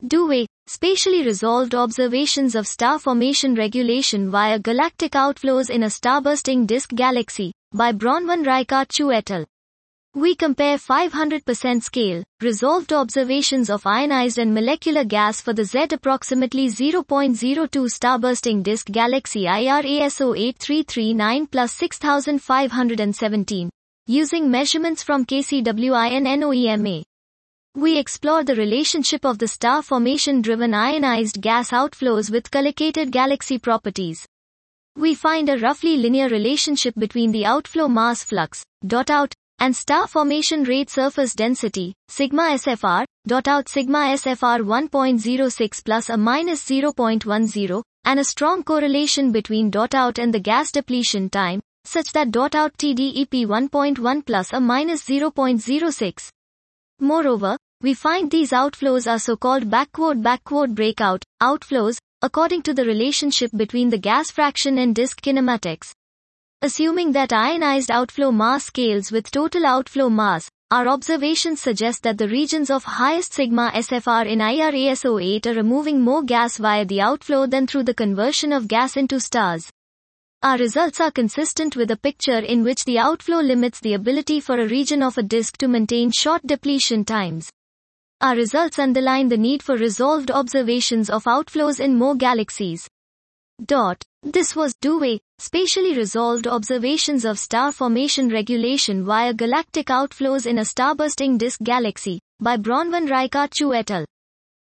Dewey, spatially resolved observations of star formation regulation via galactic outflows in a starbursting disk galaxy, by Bronwyn Reichart Chu et al. We compare 500% scale, resolved observations of ionized and molecular gas for the Z approximately 0.02 starbursting disk galaxy IRASO 8339 plus 6517, using measurements from KCWI and NOEMA. We explore the relationship of the star formation-driven ionized gas outflows with collocated galaxy properties. We find a roughly linear relationship between the outflow mass flux, .out, and star formation rate surface density, sigma SFR, .out sigma SFR 1.06 plus or minus 0.10, and a strong correlation between .out and the gas depletion time, such that .out TDEP 1.1 plus or minus 0.06. Moreover, we find these outflows are so-called breakout outflows, according to the relationship between the gas fraction and disk kinematics. Assuming that ionized outflow mass scales with total outflow mass, our observations suggest that the regions of highest sigma SFR in IRASO 8 are removing more gas via the outflow than through the conversion of gas into stars. Our results are consistent with a picture in which the outflow limits the ability for a region of a disk to maintain short depletion times. Our results underline the need for resolved observations of outflows in more galaxies. This was Dewey, spatially resolved observations of star formation regulation via galactic outflows in a starbursting disk galaxy, by Bronwyn Reichart Chu et al.